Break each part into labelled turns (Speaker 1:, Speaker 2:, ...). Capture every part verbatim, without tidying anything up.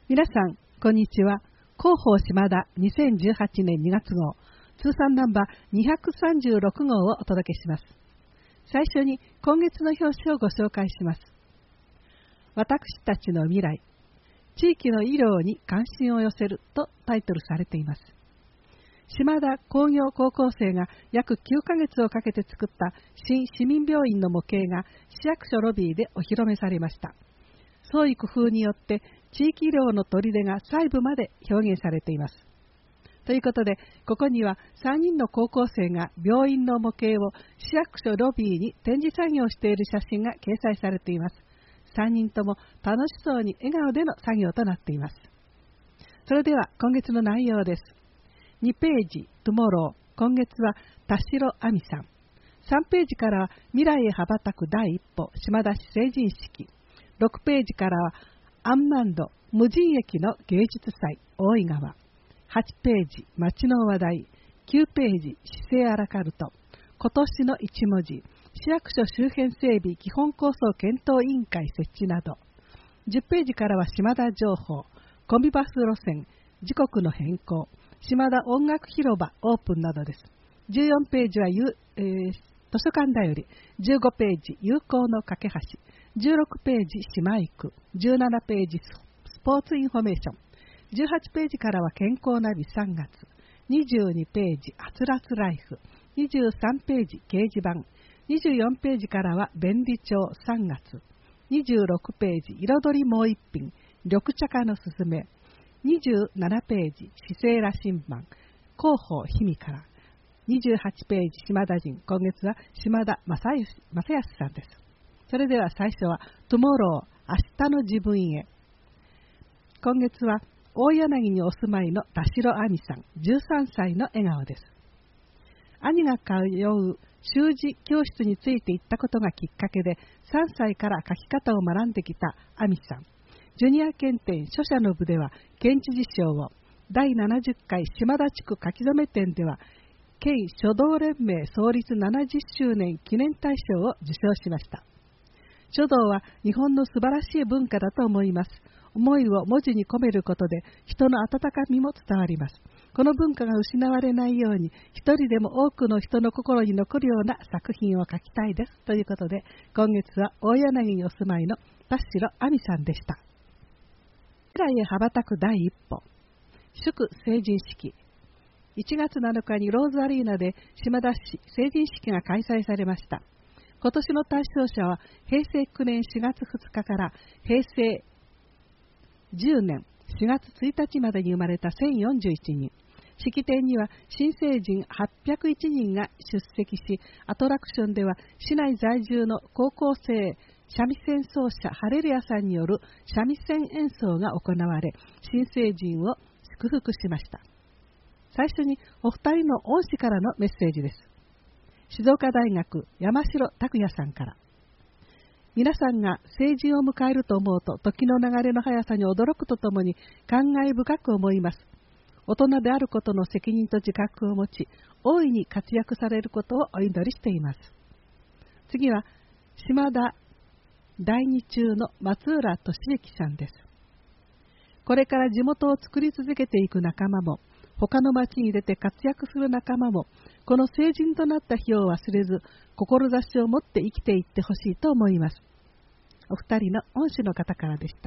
Speaker 1: 皆さん、こんにちは。広報島田にせんじゅうはちねんにがつ号、通算ナンバーにひゃくさんじゅうろく号をお届けします。最初に今月の表紙をご紹介します。私たちの未来、地域の医療に関心を寄せるとタイトルされています。島田工業高校生が約きゅうかげつをかけて作った新市民病院の模型が市役所ロビーでお披露目されました。創意工夫によって地域医療の砦が細部まで表現されています。ということで、ここにはさんにんの高校生が病院の模型を市役所ロビーに展示作業している写真が掲載されています。さんにんとも楽しそうに笑顔での作業となっています。それでは今月の内容です。にページ、トゥモロー、今月は田代亜美さん。さんページからは未来へ羽ばたく第一歩、島田市成人式。ろくページからはアンマンド、無人駅の芸術祭、大井川。はちページ、街の話題。きゅうページ、市政アラカルト。今年の一文字、市役所周辺整備基本構想検討委員会設置など。じゅっページからは島田情報、コンビバス路線、時刻の変更、島田音楽広場オープンなどです。じゅうよんページは、えー、図書館だより、じゅうごページ、友好の架け橋、じゅうろくページ、島行く、じゅうななページ、スポーツインフォメーション、じゅうはちページからは健康ナビさんがつ、にじゅうにページ、あつらつライフ、にじゅうさんページ、掲示板、にじゅうよんページからは便利帳さんがつ、にじゅうろくページ、彩りもう一品、緑茶化のすすめ、にじゅうななページ、市政羅針盤、広報氷見から、にじゅうはちページ、島田人、今月は島田正康さんです。それでは最初は、トゥモロー、明日の自分へ。今月は、大柳にお住まいの田代亜美さん、じゅうさんさいの笑顔です。兄が通う習字教室について行ったことがきっかけで、さんさいから書き方を学んできた亜美さん。ジュニア検定書者の部では、県知事賞を、だいななじゅっかい島田地区書き初め展では、県書道連盟創立ななじゅっしゅうねん記念大賞を受賞しました。書道は日本の素晴らしい文化だと思います。思いを文字に込めることで人の温かみも伝わります。この文化が失われないように一人でも多くの人の心に残るような作品を書きたいです。ということで今月は大柳にお住まいの田代亜美さんでした。未来へ羽ばたく第一歩、祝成人式。いちがつなのかにローズアリーナで島田市成人式が開催されました。今年の対象者はへいせいきゅうねんしがつふつかからへいせいじゅうねんしがつついたちまでに生まれたせんよんじゅういちにん。式典には新成人はっぴゃくいちにんが出席し、アトラクションでは市内在住の高校生三味線奏者ハレルヤさんによる三味線演奏が行われ、新成人を祝福しました。最初にお二人の恩師からのメッセージです。静岡大学山城拓也さんから。皆さんが成人を迎えると思うと時の流れの速さに驚くとともに感慨深く思います。大人であることの責任と自覚を持ち、大いに活躍されることをお祈りしています。次は島田第二中の松浦俊之さんです。これから地元を作り続けていく仲間も、他の町に出て活躍する仲間も、この成人となった日を忘れず、志を持って生きていってほしいと思います。お二人の恩師の方からでした。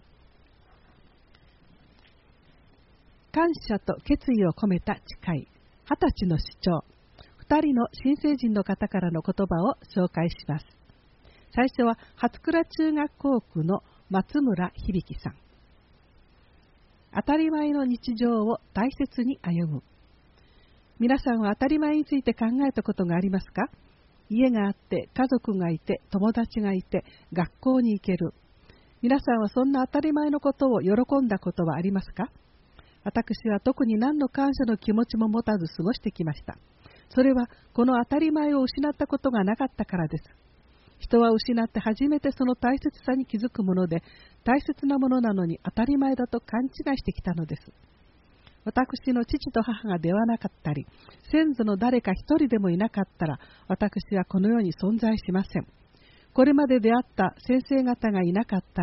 Speaker 1: 感謝と決意を込めた誓い、二十歳の主張。二人の新成人の方からの言葉を紹介します。最初は初倉中学校区の松村響さん。当たり前の日常を大切に歩む。皆さんは当たり前について考えたことがありますか？家があって、家族がいて、友達がいて、学校に行ける。皆さんはそんな当たり前のことを喜んだことはありますか？私は特に何の感謝の気持ちも持たず過ごしてきました。それはこの当たり前を失ったことがなかったからです。人は失って初めてその大切さに気づくもので、大切なものなのに当たり前だと勘違いしてきたのです。私の父と母が出会わなかったり、先祖の誰か一人でもいなかったら、私はこの世に存在しません。これまで出会った先生方がいなかったら、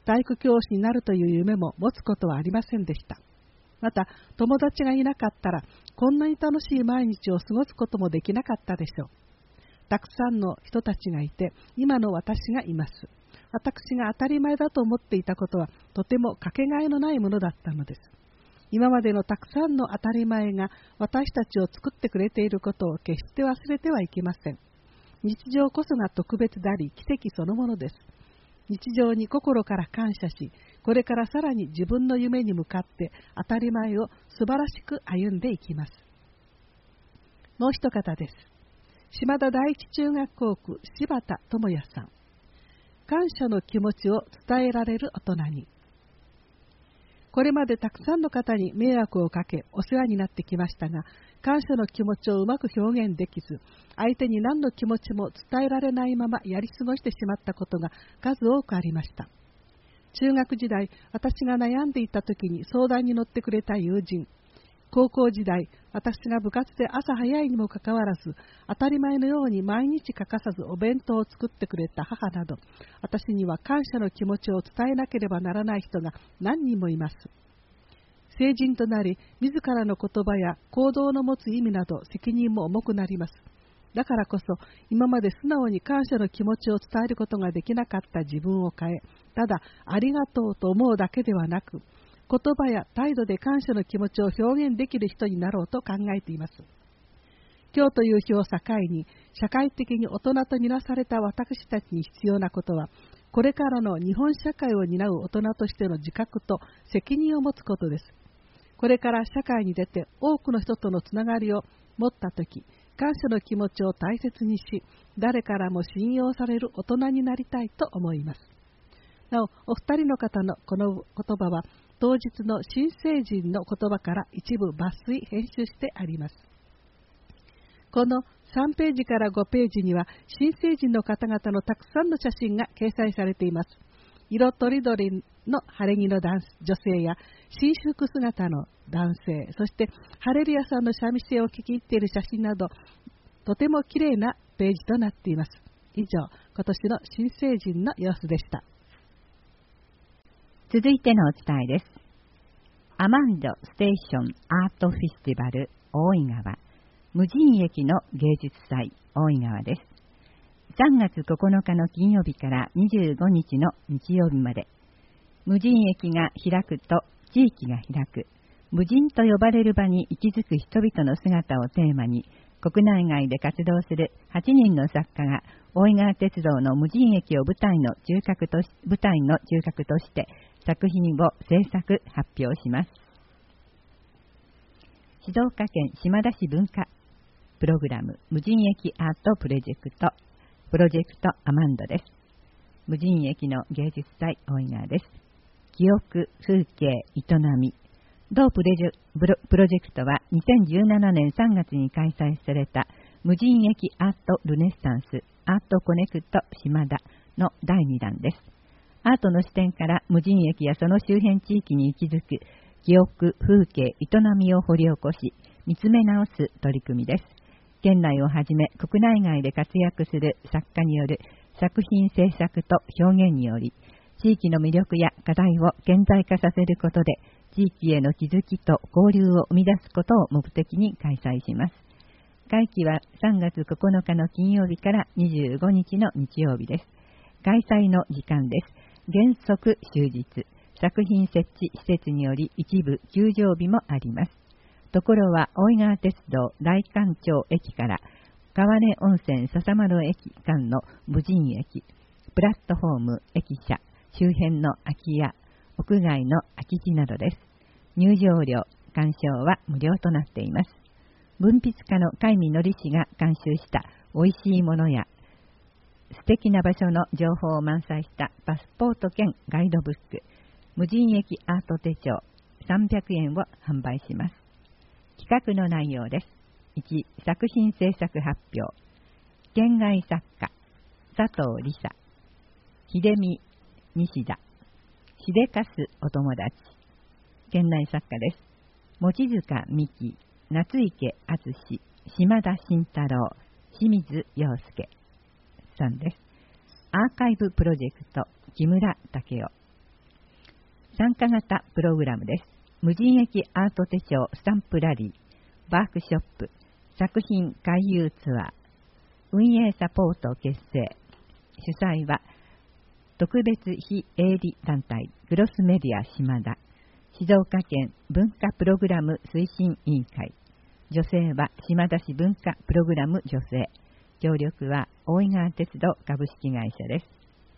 Speaker 1: 体育教師になるという夢も持つことはありませんでした。また、友達がいなかったら、こんなに楽しい毎日を過ごすこともできなかったでしょう。たくさんの人たちがいて、今の私がいます。私が当たり前だと思っていたことは、とてもかけがえのないものだったのです。今までのたくさんの当たり前が私たちを作ってくれていることを決して忘れてはいけません。日常こそが特別であり、奇跡そのものです。日常に心から感謝し、これからさらに自分の夢に向かって当たり前を素晴らしく歩んでいきます。もう一方です。島田第一中学校区柴田智也さん。感謝の気持ちを伝えられる大人に。これまでたくさんの方に迷惑をかけお世話になってきましたが、感謝の気持ちをうまく表現できず、相手に何の気持ちも伝えられないままやり過ごしてしまったことが数多くありました。中学時代、私が悩んでいた時に相談に乗ってくれた友人、高校時代、私が部活で朝早いにもかかわらず、当たり前のように毎日欠かさずお弁当を作ってくれた母など、私には感謝の気持ちを伝えなければならない人が何人もいます。成人となり、自らの言葉や行動の持つ意味など責任も重くなります。だからこそ、今まで素直に感謝の気持ちを伝えることができなかった自分を変え、ただありがとうと思うだけではなく、言葉や態度で感謝の気持ちを表現できる人になろうと考えています。今日という日を境に、社会的に大人とみなされた私たちに必要なことは、これからの日本社会を担う大人としての自覚と責任を持つことです。これから社会に出て多くの人とのつながりを持ったとき、感謝の気持ちを大切にし、誰からも信用される大人になりたいと思います。なお、お二人の方のこの言葉は、当日の新成人の言葉から一部抜粋編集してあります。このさんページからごページには、新成人の方々のたくさんの写真が掲載されています。色とりどりの晴れ着の男女性や新服姿の男性、そしてハレルヤさんの三味線を聴き入っている写真など、とてもきれいなページとなっています。以上、今年の新成人の様子でした。
Speaker 2: 続いてのお伝えです。アマンドステーションアートフェスティバル大井川、無人駅の芸術祭大井川です。さんがつここのかの金曜日からにじゅうごにちの日曜日まで、無人駅が開くと地域が開く、無人と呼ばれる場に息づく人々の姿をテーマに、国内外で活動するはちにんの作家が大井川鉄道の無人駅を舞台の中核とし舞台の中核として作品を制作発表します。静岡県島田市文化プログラム無人駅アートプロジェクトプロジェクトアマンドです。無人駅の芸術祭大井川です。記憶、風景、営み。同プレジュプロジェクトはにせんじゅうななねんさんがつに開催された無人駅アートルネッサンスアートコネクト島田のだいにだんです。アートの視点から無人駅やその周辺地域に息づく記憶、風景、営みを掘り起こし見つめ直す取り組みです。県内をはじめ国内外で活躍する作家による作品制作と表現により、地域の魅力や課題を顕在化させることで、地域への気づきと交流を生み出すことを目的に開催します。会期はさんがつここのかの金曜日からにじゅうごにちの日曜日です。開催の時間です。原則終日、作品設置施設により一部休場日もあります。ところは大井川鉄道大環町駅から川根温泉笹丸駅間の無人駅、プラットフォーム、駅舎、周辺の空き家、屋外の空き地などです。入場料、鑑賞は無料となっています。文筆家の海見則氏が監修したおいしいものや素敵な場所の情報を満載したパスポート兼ガイドブック、無人駅アート手帳さんびゃくえんを販売します。企画の内容です。いち、作品制作発表。県外作家、佐藤理沙、秀美西田、しでかすお友達。県内作家です。望塚美希、夏池敦、島田慎太郎、清水洋介さんです。アーカイブプロジェクト、木村武雄。 参加型プログラムです。無人駅アート手帳スタンプラリー、ワークショップ、作品回遊ツアー、運営サポート結成。主催は特別非営利団体グロスメディア島田、静岡県文化プログラム推進委員会。女性は島田市文化プログラム女性。協力は大井川鉄道株式会社です。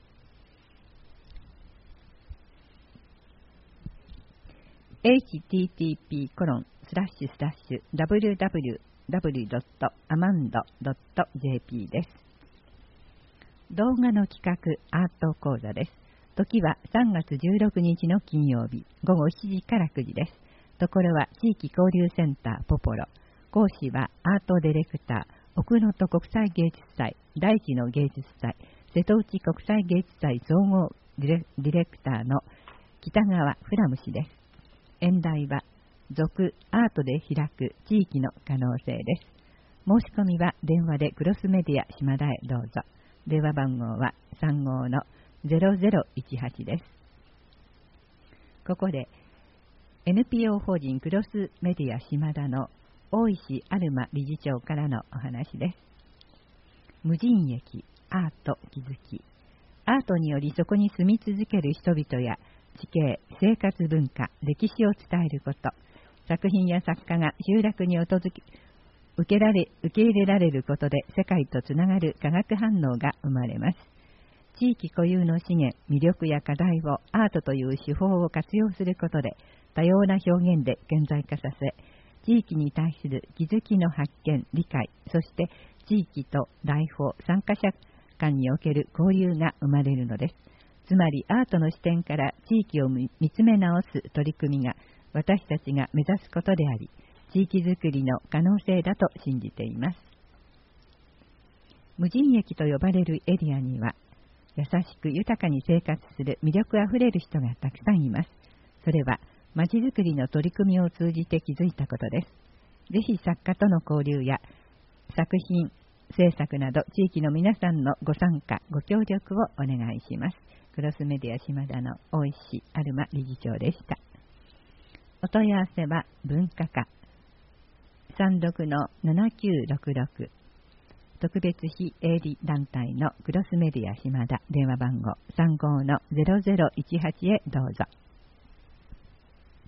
Speaker 2: エイチティーティーピーコロンスラッシュスラッシュダブリューダブリューダブリュードットアマンドドットジェーピー です。動画の企画アート講座です。時はさんがつじゅうろくにちの金曜日、午後しちじからくじです。ところは地域交流センターポポロ。講師はアートディレクター奥能登国際芸術祭、大地の芸術祭、瀬戸内国際芸術祭総合ディレ、ディレクターの北川フラム氏です。演題は続アートで開く地域の可能性です。申し込みは電話でクロスメディア島田へどうぞ。電話番号はさんごのゼロゼロいちはちです。ここで エヌピーオー 法人クロスメディア島田の大石アルマ理事長からのお話です。無人駅アート気づき。アートによりそこに住み続ける人々や地形、生活文化、歴史を伝えること。作品や作家が集落に訪れ受けられ受け入れられることで世界とつながる化学反応が生まれます。地域固有の資源、魅力や課題をアートという手法を活用することで多様な表現で顕在化させ、地域に対する気づきの発見、理解、そして地域と来訪、参加者間における交流が生まれるのです。つまりアートの視点から地域を見つめ直す取り組みが私たちが目指すことであり、地域づくりの可能性だと信じています。無人駅と呼ばれるエリアには、優しく豊かに生活する魅力あふれる人がたくさんいます。それはまちづくりの取り組みを通じて気づいたことです。ぜひ作家との交流や作品制作など地域の皆さんのご参加ご協力をお願いします。クロスメディア島田の大石アルマ理事長でした。お問い合わせは文化課 さんろくのななきゅうろくろく、特別非営利団体のクロスメディア島田、電話番号さんごのゼロゼロいちはちへどうぞ。